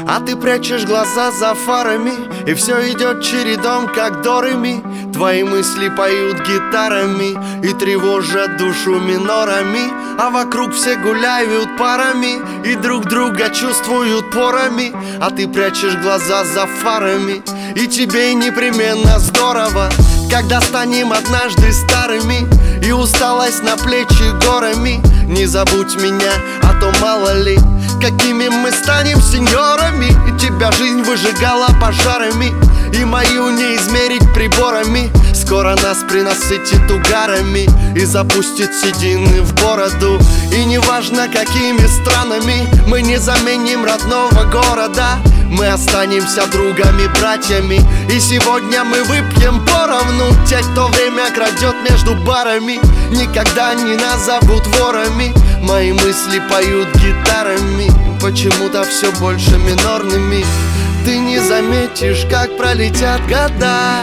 А ты прячешь глаза за фарами, и все идет чередом, как до ре ми. Твои мысли поют гитарами и тревожат душу минорами. А вокруг все гуляют парами и друг друга чувствуют порами. А ты прячешь глаза за фарами, и тебе непременно здорово, когда станем однажды старыми и усталость на плечи горами. Не забудь меня, а то мало ли, какими мы станем сеньорами. И тебя жизнь выжигала пожарами, и мою не измерить приборами. Скоро нас принасытит угарами и запустит седины в бороду. И неважно какими странами, мы не заменим родного города. Мы останемся другами, братьями, и сегодня мы выпьем поровну. Те, кто время крадет между барами, никогда не назовут ворами. Мои мысли поют гитарами, почему-то все больше минорными. Ты не заметишь, как пролетят года.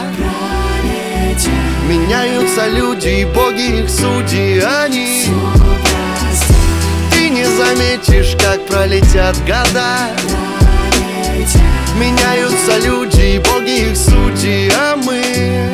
Меняются люди и боги их судьи, они. Ты не заметишь, как пролетят года. Меняются люди и боги их судьи, а мы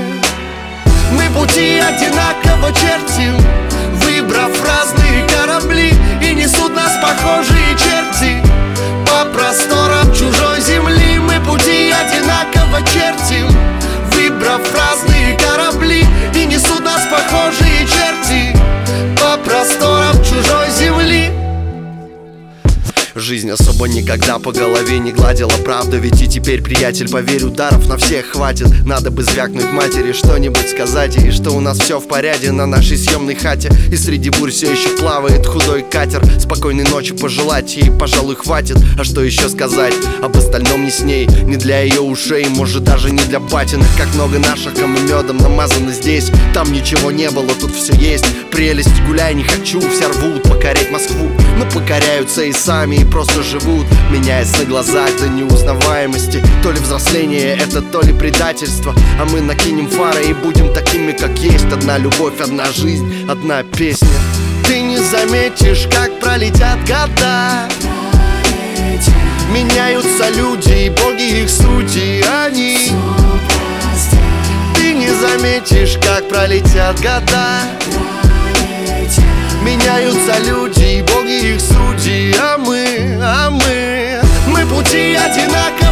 пути одинаково чертим, выбрав разные корабли, и несут нас похожие черти по просторам чужой земли. Мы пути одинаково чертим, выбрав разные корабли, и несут нас похожие черти по просторам чужой земли. Жизнь особо никогда по голове не гладила, правда. Ведь и теперь, приятель, поверь, ударов на всех хватит. Надо бы звякнуть матери, что-нибудь сказать ей, что у нас все в порядке на нашей съемной хате. И среди бурь все еще плавает худой катер. Спокойной ночи пожелать ей, пожалуй, хватит. А что еще сказать об остальном не с ней, не для ее ушей, может даже не для батиных. Как много наших, а мы медом намазаны здесь. Там ничего не было, тут все есть. Прелесть, гуляй, не хочу, все рвут покорять Москву, но покоряются и сами, и просто живут, меняясь на глазах до неузнаваемости. То ли взросление это, то ли предательство. А мы накинем фары и будем такими, как есть. Одна любовь, одна жизнь, одна песня. Ты не заметишь, как пролетят года. Меняются люди и боги их судьи, они. Ты не заметишь, как пролетят года. Меняются люди и боги их судьи, а мы пути одинаковые.